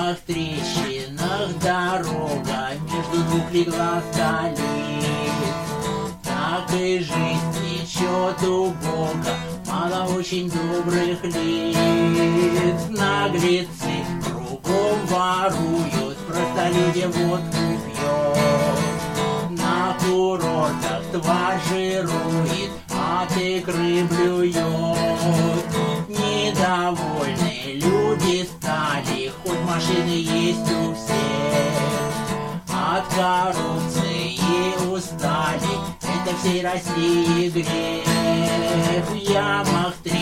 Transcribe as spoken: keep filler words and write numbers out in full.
ямах, трещинах дорога между двух легла столиц. Так и жизнь течет убого, мало очень добрых лиц. Наглецы кругом воруют, простолюдье водку пьет. На курортах тварь жирует, от икры блюет. Недовольные люди стали, хоть машины есть у всех. От коррупции устали, это всей России грех. В ямах три